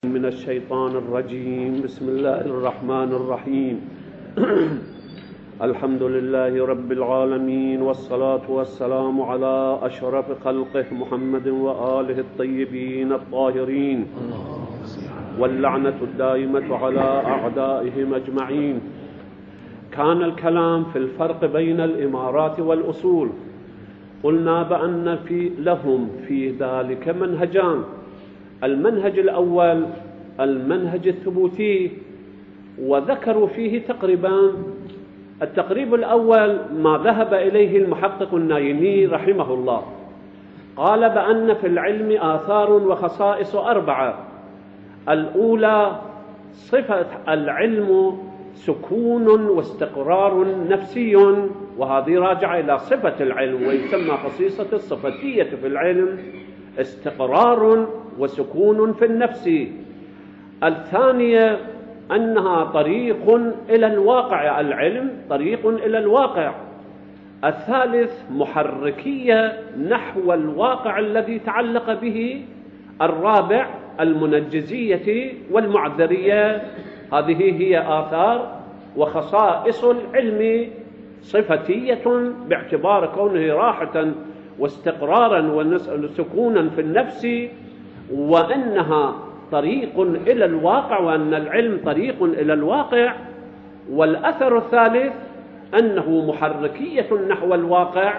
من الشيطان الرجيم. بسم الله الرحمن الرحيم. الحمد لله رب العالمين، والصلاة والسلام على أشرف خلقه محمد وآله الطيبين الطاهرين، واللعنة الدائمة على أعدائهم أجمعين. كان الكلام في الفرق بين الإمارات والأصول. قلنا بأن لهم في ذلك منهجان: المنهج الأول المنهج الثبوتي، وذكروا فيه تقريبا التقريب الأول ما ذهب إليه المحقق النايمي رحمه الله. قال بأن في العلم آثار وخصائص 4. الأولى صفة العلم سكون واستقرار نفسي، وهذه راجعة إلى صفة العلم، ويسمى خصيصة الصفتية في العلم استقرار وسكون في النفس. الثانية أنها طريق إلى الواقع، العلم طريق إلى الواقع. الثالث محركية نحو الواقع الذي تعلق به. الرابع المنجزية والمعذرية. هذه هي آثار وخصائص العلم صفتية باعتبار كونه راحة واستقرارا وسكونا في النفس، وأنها طريق إلى الواقع، وأن العلم طريق إلى الواقع. والأثر الثالث أنه محركية نحو الواقع.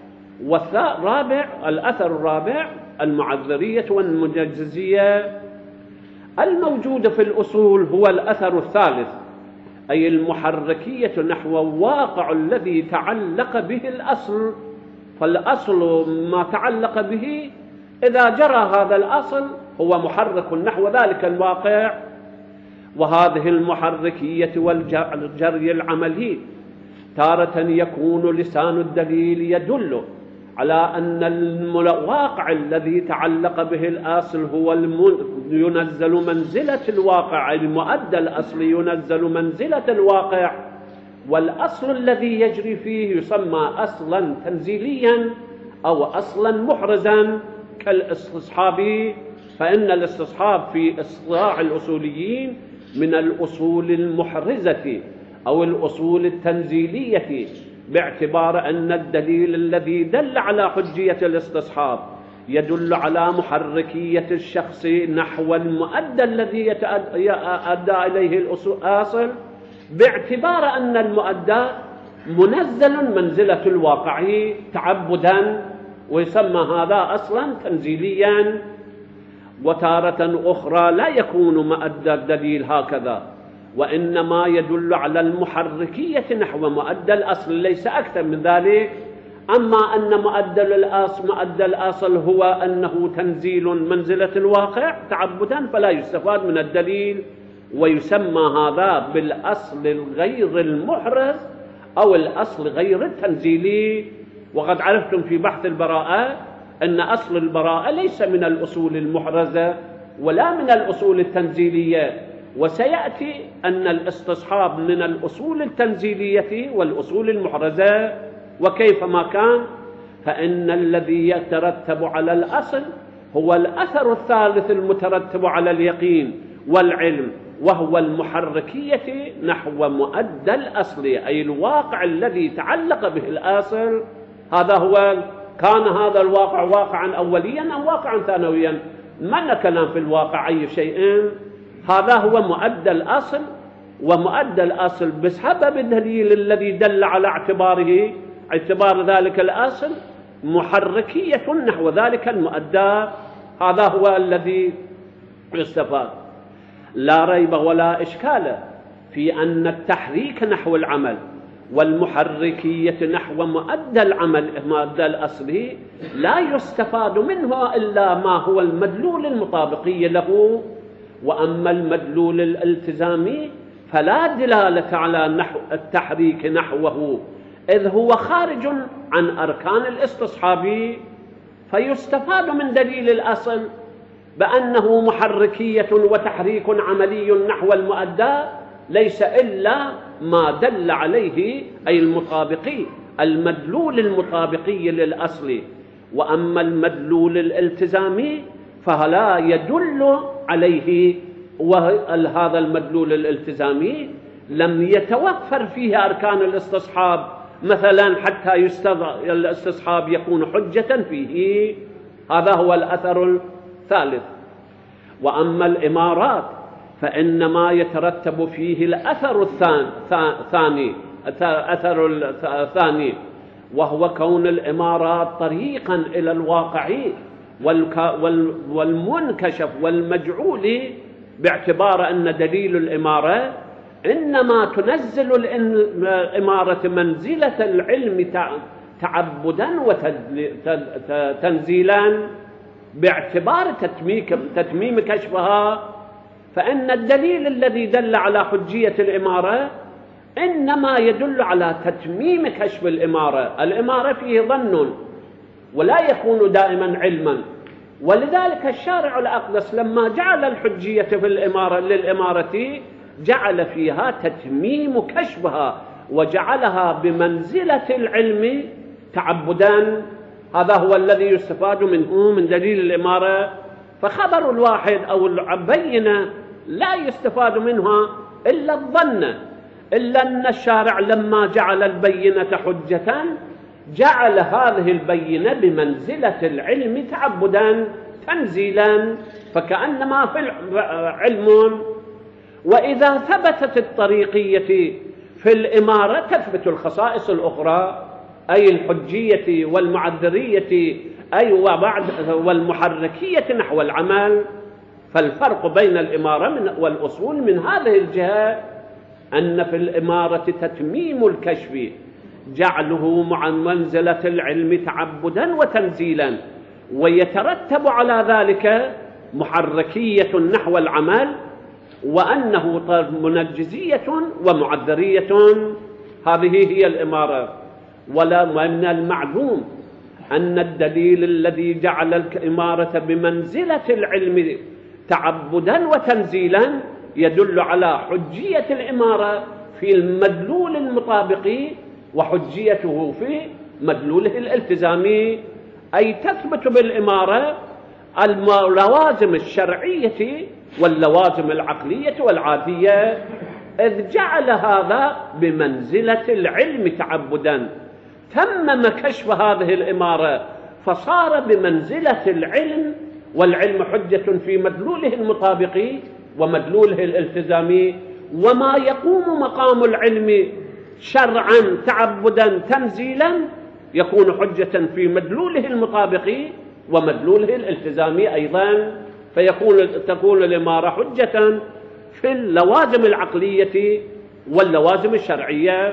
الأثر الرابع المعذرية والمنجزية. الموجود في الأصول هو الأثر الثالث، أي المحركية نحو الواقع الذي تعلق به الأصل. فالأصل ما تعلق به، إذا جرى هذا الأصل هو محرك نحو ذلك الواقع. وهذه المحركية والجري العملي تارة يكون لسان الدليل يدل على أن الواقع الذي تعلق به الأصل هو ينزل منزلة الواقع، المؤدى الأصل ينزل منزلة الواقع، والأصل الذي يجري فيه يسمى أصلا تنزيليا أو أصلا محرزا كالاستصحاب. فإن الاستصحاب في اصطلاح الأصوليين من الأصول المحرزة أو الأصول التنزيلية، باعتبار أن الدليل الذي دل على حجية الاستصحاب يدل على محركية الشخص نحو المؤدى الذي يؤدى إليه الأصل، باعتبار أن المؤدى منزل منزلة الواقع تعبدا، ويسمى هذا أصلا تنزيليا. وتارة أخرى لا يكون مؤدى الدليل هكذا، وإنما يدل على المحركية نحو مؤدى الأصل، ليس أكثر من ذلك. أما أن مؤدى الأصل هو أنه تنزيل منزلة الواقع تعبدا، فلا يستفاد من الدليل، ويسمى هذا بالأصل الغير المحرز أو الأصل غير التنزيلي. وقد عرفتم في بحث البراءة أن أصل البراءة ليس من الأصول المحرزة ولا من الأصول التنزيلية، وسيأتي أن الاستصحاب من الأصول التنزيلية والأصول المحرزة. وكيفما كان، فإن الذي يترتب على الأصل هو الأثر الثالث المترتب على اليقين والعلم، وهو المحركية نحو مؤدى الأصل، أي الواقع الذي تعلق به الأصل. كان هذا الواقع واقعا أوليا أو واقعا ثانويا، ما كلام في الواقع أي شيء. هذا هو مؤدى الأصل، ومؤدى الأصل بسبب الدليل الذي دل على اعتبار ذلك الأصل محركية نحو ذلك المؤدى. هذا هو الذي يستفاد. لا ريب ولا إشكال في أن التحريك نحو العمل والمحركية نحو مؤدى العمل مؤدى الأصلي لا يستفاد منه إلا ما هو المدلول المطابقي له. وأما المدلول الالتزامي فلا دلالة على التحريك نحوه، إذ هو خارج عن أركان الاستصحاب. فيستفاد من دليل الأصل بأنه محركية وتحريك عملي نحو المؤدى، ليس إلا ما دل عليه أي المدلول المطابقي للأصل. وأما المدلول الالتزامي فلا يدل عليه وهذا المدلول الالتزامي لم يتوفر فيه أركان الاستصحاب مثلا حتى الاستصحاب يكون حجة فيه. هذا هو الأثر الثالث. وأما الإمارات فإنما يترتب فيه الأثر الثاني وهو كون الإمارات طريقا إلى الواقع والمنكشف والمجعول، باعتبار أن دليل الإمارة إنما تنزل الإمارة منزلة العلم تعبدا وتنزيلا باعتبار تتميم كشفها. فإن الدليل الذي دل على حجية الإمارة إنما يدل على تتميم كشف الإمارة. الإمارة فيه ظن ولا يكون دائما علما، ولذلك الشارع الأقدس لما جعل الحجية في الإمارة للإمارة جعل فيها تتميم كشفها وجعلها بمنزلة العلم تعبدا. هذا هو الذي يستفاد منه من دليل الإمارة. فخبر الواحد أو البينة لا يستفاد منها إلا الظن، إلا أن الشارع لما جعل البينة حجة جعل هذه البينة بمنزلة العلم تعبدا تنزيلا، فكأنما في علم. وإذا ثبتت الطريقية في الإمارة تثبت الخصائص الأخرى، أي الحجية والمعذرية أي والمحركية نحو العمل. فالفرق بين الإمارة والأصول من هذه الجهة أن في الإمارة تتميم الكشف جعله مع منزلة العلم تعبدا وتنزيلا، ويترتب على ذلك محركية نحو العمل، وأنه منجزية ومعذرية. هذه هي الإمارة. ولا من المعلوم أن الدليل الذي جعل الإمارة بمنزلة العلم تعبدا وتنزيلا يدل على حجية الإمارة في المدلول المطابق وحجيته في مدلوله الالتزامي، أي تثبت بالإمارة اللوازم الشرعية واللوازم العقلية والعادية، إذ جعل هذا بمنزلة العلم تعبدا. تمم كشف هذه الإمارة فصار بمنزلة العلم، والعلم حجة في مدلوله المطابق ومدلوله الالتزامي. وما يقوم مقام العلم شرعا تعبدا تنزيلا يكون حجة في مدلوله المطابق ومدلوله الالتزامي أيضا، تكون الإمارة حجة في اللوازم العقلية واللوازم الشرعية.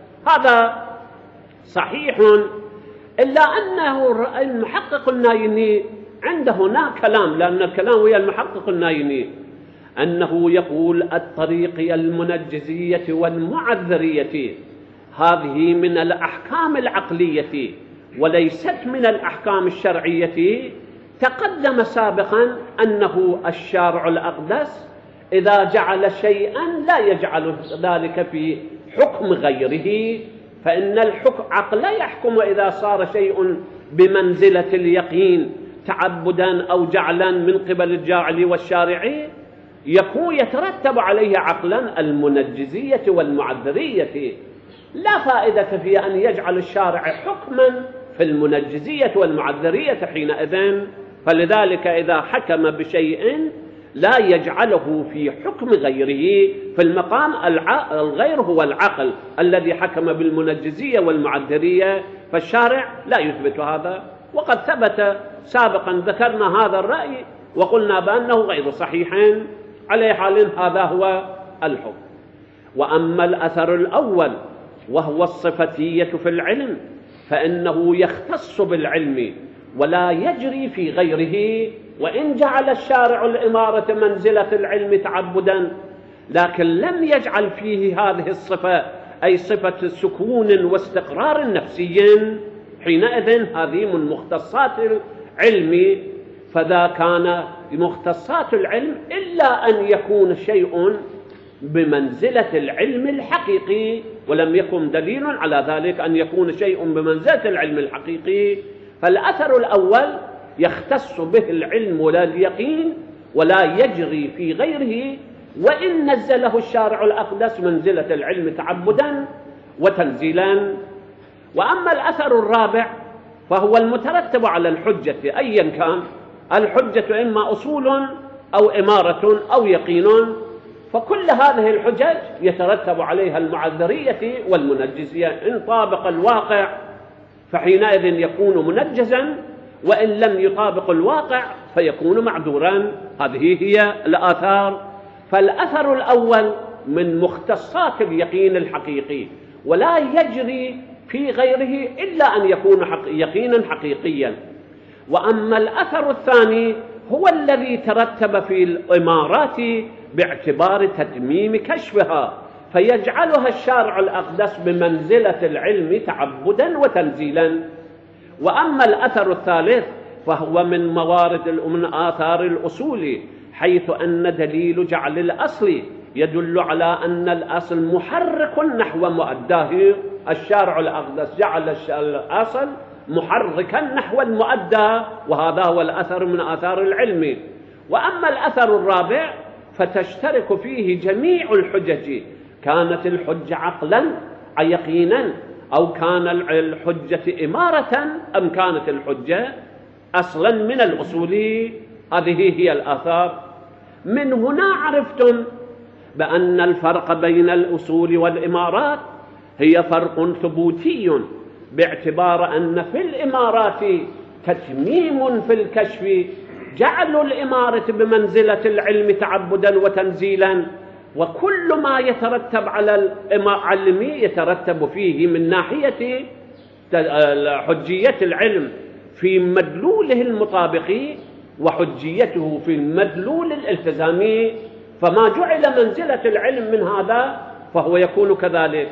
هذا صحيح، إلا أنه المحقق النايني عنده هنا كلام، لأن الكلام ويا المحقق النايني أنه يقول الطريق المنجزية والمعذرية هذه من الأحكام العقلية وليست من الأحكام الشرعية. تقدم سابقا أنه الشارع الأقدس إذا جعل شيئا لا يجعل ذلك في حكم غيره، فإن الحكم عقل يحكم إذا صار شيء بمنزلة اليقين تعبدا أو جعلا من قبل الجاعل والشارع يترتب عليه عقلا المنجزية والمعذرية. لا فائدة في أن يجعل الشارع حكما في المنجزية والمعذرية حينئذ. فلذلك إذا حكم بشيء لا يجعله في حكم غيره، في المقام الغير هو العقل الذي حكم بالمنجزية والمعذرية، فالشارع لا يثبت هذا. وقد ثبت سابقا ذكرنا هذا الرأي وقلنا بأنه غير صحيح. على حال هذا هو الحكم. وأما الأثر الأول وهو الصفتية في العلم فإنه يختص بالعلم ولا يجري في غيره، وإن جعل الشارع الإمارة منزلة العلم تعبدا لكن لم يجعل فيه هذه الصفة، أي صفة سكون واستقرار نفسي، حينئذ هذه من مختصات العلم. فذا كان مختصات العلم إلا أن يكون شيء بمنزلة العلم الحقيقي، ولم يكن دليل على ذلك أن يكون شيء بمنزلة العلم الحقيقي. فالأثر الأول يختص به العلم ولا اليقين، ولا يجري في غيره، وإن نزله الشارع الأقدس منزلة العلم تعبدا وتنزيلا. وأما الأثر الرابع فهو المترتب على الحجة أيا كان، الحجة إما أصول أو إمارة أو يقين، فكل هذه الحجج يترتب عليها المعذرية والمنجزية. إن طابق الواقع فحينئذ يكون منجزا، وإن لم يطابق الواقع فيكون معذورا. هذه هي الآثار. فالأثر الأول من مختصات اليقين الحقيقي، ولا يجري في غيره إلا أن يكون يقينا حقيقيا. وأما الأثر الثاني هو الذي ترتب في الإمارات باعتبار تتميم كشفها، فيجعلها الشارع الأقدس بمنزلة العلم تعبدا وتنزيلا. وأما الأثر الثالث فهو من موارد من آثار الأصول، حيث أن دليل جعل الأصل يدل على أن الأصل محرك نحو مؤداه. الشارع الأقدس جعل الأصل محركا نحو المؤدى، وهذا هو الأثر من آثار العلم. وأما الأثر الرابع فتشترك فيه جميع الحجج، كانت الحجة عقلا يقينا، أو كان الحجة إمارة، أم كانت الحجة أصلا من الأصول. هذه هي الآثار. من هنا عرفتم بأن الفرق بين الأصول والإمارات هي فرق ثبوتي، باعتبار أن في الإمارات تتميم في الكشف، جعل الإمارة بمنزلة العلم تعبدا وتنزيلا، وكل ما يترتب على العلم يترتب فيه من ناحية حجية العلم في مدلوله المطابقي، وحجيته في المدلول الالتزامي. فما جعل منزلة العلم من هذا فهو يكون كذلك.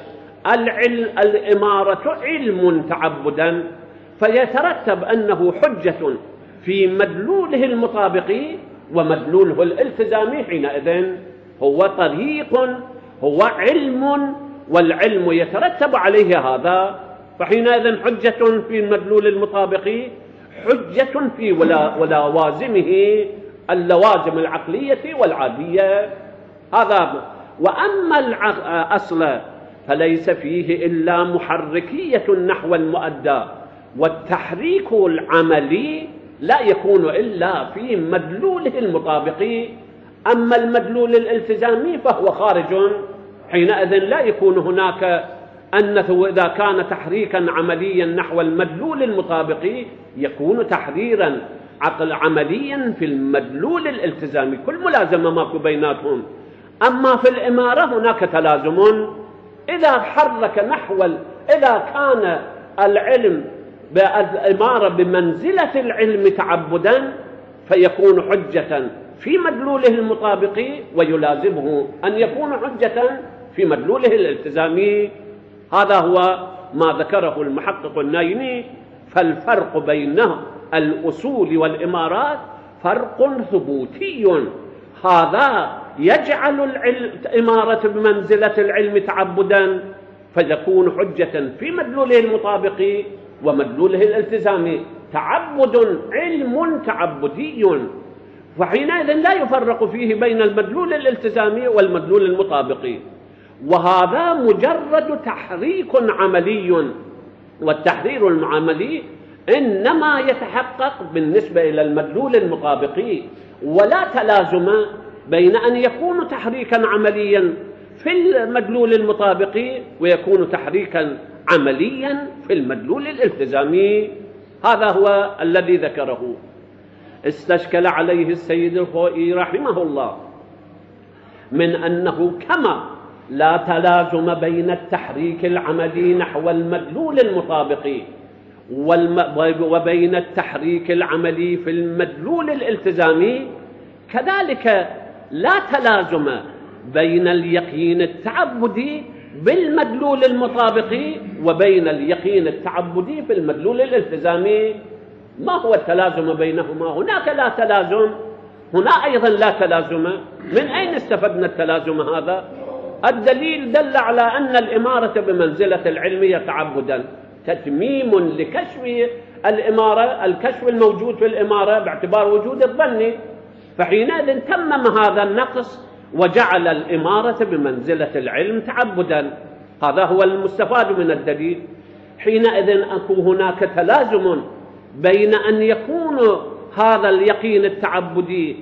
الإمارة علم تعبدا، فيترتب أنه حجة في مدلوله المطابقي ومدلوله الالتزامي. حينئذ هو طريق، هو علم، والعلم يترتب عليه هذا، فحينئذ حجة في المدلول المطابقي، حجة في ولوازمه اللوازم العقلية والعادية. هذا. وأما الأصل فليس فيه إلا محركية نحو المؤدى، والتحريك العملي لا يكون إلا في مدلوله المطابقي. أما المدلول الالتزامي فهو خارج، حينئذ لا يكون هناك أنه إذا كان تحريكا عمليا نحو المدلول المطابقي يكون تحريرا عمليا في المدلول الالتزامي، كل ملازمة ماكو بيناتهم. أما في الإمارة هناك تلازم، إذا حرك إذا كان العلم بالإمارة بمنزلة العلم تعبدا فيكون حجة في مدلوله المطابقي، ويلازمه أن يكون حجة في مدلوله الالتزامي. هذا هو ما ذكره المحقق النايني. فالفرق بين الأصول والإمارات فرق ثبوتي، هذا يجعل الإمارة بمنزلة العلم تعبدا، فيكون حجة في مدلوله المطابقي ومدلوله الالتزامي. تعبد علم تعبدي، فحينئذ لا يفرق فيه بين المدلول الالتزامي والمدلول المطابقي، وهذا مجرد تحريك عملي. والتحرير العملي إنما يتحقق بالنسبة إلى المدلول المطابقي، ولا تلازم بين أن يكون تحريكا عمليا في المدلول المطابقي ويكون تحريكا عمليا في المدلول الالتزامي. هذا هو الذي ذكره. استشكل عليه السيد الخوئي رحمه الله من أنه كما لا تلازم بين التحريك العملي نحو المدلول المطابقي وبين التحريك العملي في المدلول الالتزامي، كذلك لا تلازم بين اليقين التعبدي بالمدلول المطابقي وبين اليقين التعبدي في المدلول الالتزامي. ما هو التلازم بينهما؟ هناك لا تلازم، هنا أيضا لا تلازم. من أين استفدنا التلازم هذا؟ الدليل دل على أن الإمارة بمنزلة العلمية تعبدا، تتميم لكشف الإمارة، الكشف الموجود في الإمارة باعتبار وجود الظن. فحينئذ تمم هذا النقص وجعل الإمارة بمنزلة العلم تعبدا. هذا هو المستفاد من الدليل. حينئذ يكون هناك تلازم بين أن يكون هذا اليقين التعبدي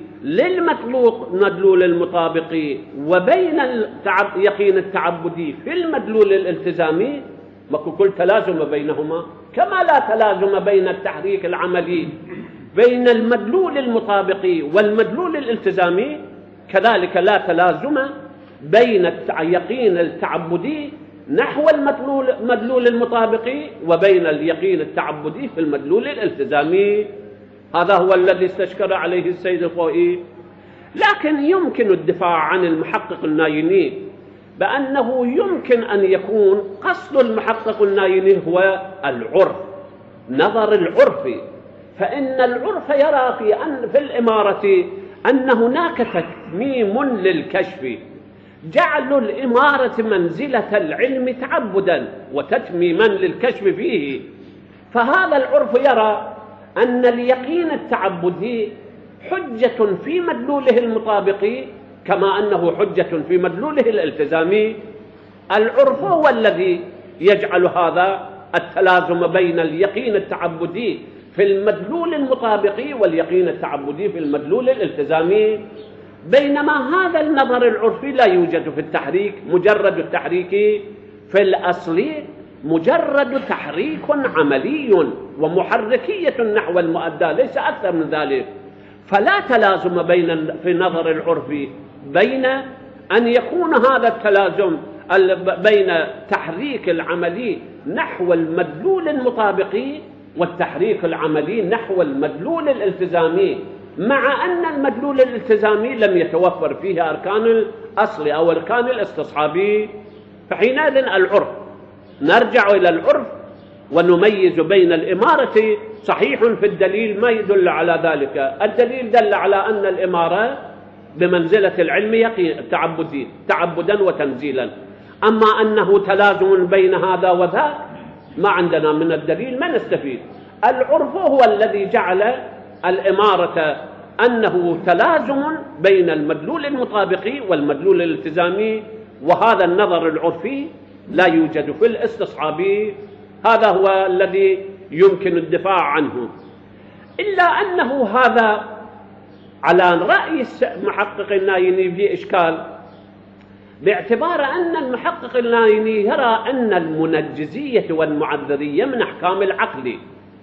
للمدلول المطابق وبين اليقين التعبدي في المدلول الالتزامي، وكل تلازم بينهما، كما لا تلازم بين التحريك العملي بين المدلول المطابق والمدلول الالتزامي، كذلك لا تلازم بين اليقين التعبدي نحو المدلول المطابق وبين اليقين التعبدي في المدلول الالتزامي. هذا هو الذي استشكل عليه السيد الخوئي. لكن يمكن الدفاع عن المحقق النايني بأنه يمكن أن يكون قصد المحقق النايني هو العرف، نظر العرف، فإن العرف يرى في الإمارة أن هناك تتميم للكشف، جعل الإمارة منزلة العلم تعبدا وتتميما للكشف فيه. فهذا العرف يرى أن اليقين التعبدي حجة في مدلوله المطابق كما أنه حجة في مدلوله الالتزامي. العرف هو الذي يجعل هذا التلازم بين اليقين التعبدي في المدلول المطابق واليقين التعبدي في المدلول الالتزامي، بينما هذا النظر العرفي لا يوجد في التحريك. مجرد التحريك في الأصل مجرد تحريك عملي ومحركية نحو المؤدى، ليس أكثر من ذلك. فلا تلازم في نظر العرف بين أن يكون هذا التلازم بين تحريك العملي نحو المدلول المطابق والتحريك العملي نحو المدلول الالتزامي، مع أن المدلول الالتزامي لم يتوفر فيه أركان الأصل أو أركان الاستصحابي. فحينئذ العرف، نرجع إلى العرف ونميز بين الإمارة. صحيح في الدليل ما يدل على ذلك، الدليل دل على أن الإمارة بمنزلة العلم تعبدي تعبدا وتنزيلا، أما أنه تلازم بين هذا وذاك ما عندنا من الدليل، ما نستفيد. العرف هو الذي جعل الإمارة أنه تلازم بين المدلول المطابق والمدلول الالتزامي، وهذا النظر العرفي لا يوجد في الاستصحابي. هذا هو الذي يمكن الدفاع عنه، إلا أنه هذا على رأي المحقق النايني في إشكال، باعتبار أن المحقق النايني يرى أن المنجزية والمعذرية من أحكام العقل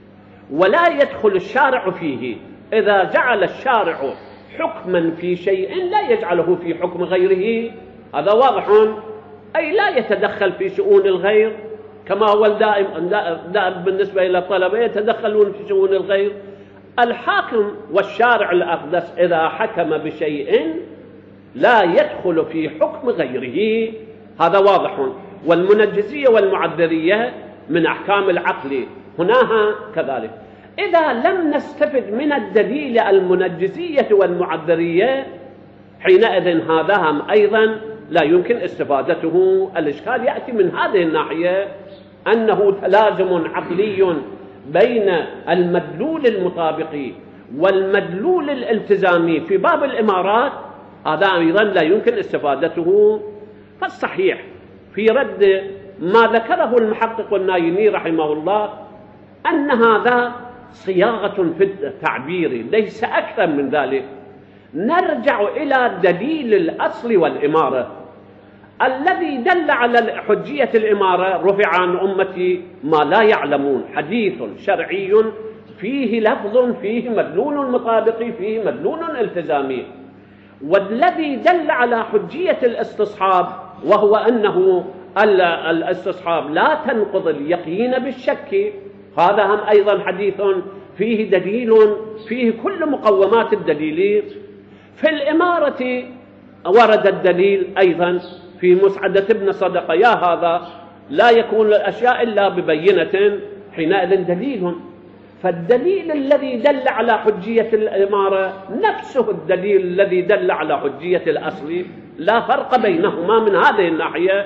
ولا يدخل الشارع فيه. إذا جعل الشارع حكما في شيء لا يجعله في حكم غيره، هذا واضح، أي لا يتدخل في شؤون الغير كما هو الدائم بالنسبة إلى الطلبة، يتدخلون في شؤون الغير. الحاكم والشارع الأقدس إذا حكم بشيء لا يدخل في حكم غيره، هذا واضح. والمنجزية والمعذرية من أحكام العقل هناها كذلك. إذا لم نستفد من الدليل المنجزية والمعذرية حينئذ هذا هم أيضا لا يمكن استفادته. الإشكال يأتي من هذه الناحية، أنه تلازم عقلي بين المدلول المطابق والمدلول الالتزامي في باب الإمارات، هذا أيضا لا يمكن استفادته. فالصحيح في رد ما ذكره المحقق النايني رحمه الله أن هذا صياغة في التعبير ليس أكثر من ذلك. نرجع إلى دليل الأصل والإمارة الذي دل على حجية الإمارة. رفع عن أمتي ما لا يعلمون، حديث شرعي فيه لفظ فيه مدلول مطابق فيه مدلول التزامي. والذي دل على حجية الاستصحاب وهو أنه الاستصحاب لا تنقض اليقين بالشك، هذا هم أيضا حديث فيه دليل فيه كل مقومات الدليل. في الإمارة ورد الدليل أيضا في مسعدة بن صدقة، يا هذا لا يكون الأشياء إلا ببينة، حينئذ دليل. فالدليل الذي دل على حجية الإمارة نفسه الدليل الذي دل على حجية الأصل، لا فرق بينهما من هذه الناحية،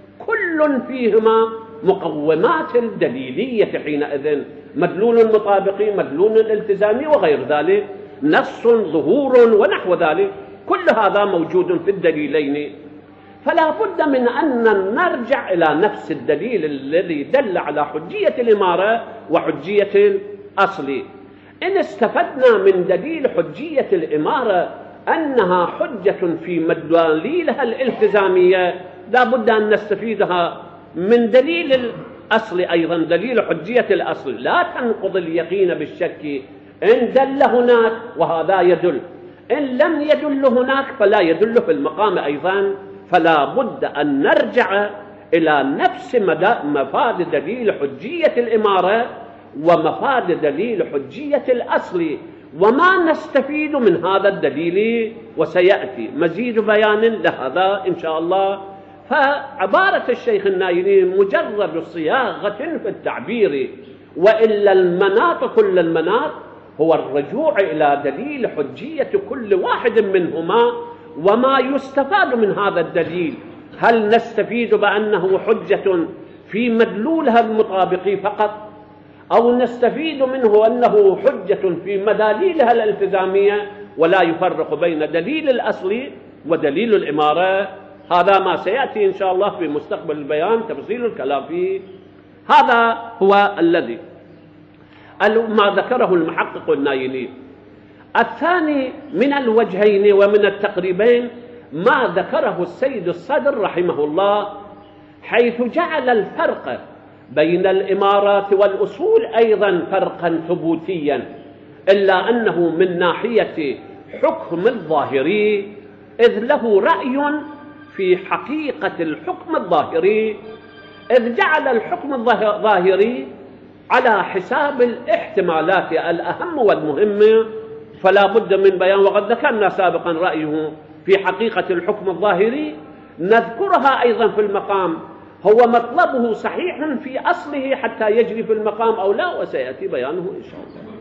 كل فيهما مقومات الدليلية حينئذ، مدلول مطابق مدلول الالتزامي وغير ذلك. نص ظهور ونحو ذلك، كل هذا موجود في الدليلين. فلا بد من أن نرجع إلى نفس الدليل الذي دل على حجية الإمارة وحجية الأصل. إن استفدنا من دليل حجية الإمارة أنها حجة في مدلولها الالتزامية، لا بد أن نستفيدها من دليل الأصل أيضا، دليل حجية الأصل. لا تنقض اليقين بالشك، إن دل هناك وهذا يدل، إن لم يدل هناك فلا يدل في المقام أيضا. فلا بد أن نرجع إلى نفس مفاد دليل حجية الإمارة ومفاد دليل حجية الأصل، وما نستفيد من هذا الدليل، وسيأتي مزيد بيان لهذا إن شاء الله. فعبارة الشيخ النايلي مجرد صياغة في التعبير، وإلا المناط كل المناط هو الرجوع إلى دليل حجية كل واحد منهما وما يستفاد من هذا الدليل. هل نستفيد بأنه حجة في مدلولها المطابق فقط، أو نستفيد منه أنه حجة في مداليلها الالتزامية ولا يفرق بين دليل الأصل ودليل الإمارة؟ هذا ما سيأتي إن شاء الله في مستقبل البيان تفصيل الكلام فيه. هذا هو الذي ما ذكره المحقق النايلي. الثاني من الوجهين ومن التقريبين ما ذكره السيد الصدر رحمه الله، حيث جعل الفرق بين الإمارات والأصول أيضا فرقا ثبوتيا، إلا أنه من ناحية حكم الظاهري، إذ له رأي في حقيقة الحكم الظاهري، إذ جعل الحكم الظاهري على حساب الاحتمالات الأهم والمهمة، فلا بد من بيان. وقد ذكرنا سابقا رأيه في حقيقة الحكم الظاهري، نذكرها أيضا في المقام. هو مطلبه صحيح في أصله حتى يجري في المقام أو لا، وسيأتي بيانه إن شاء الله.